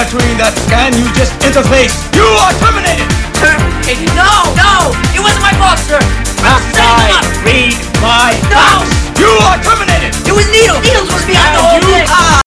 between that scan you just interfaced. You are terminated! Terminated? No! It wasn't my fault, sir! I read my No! facts. You are terminated! It was Needles! Needles was behind the whole thing!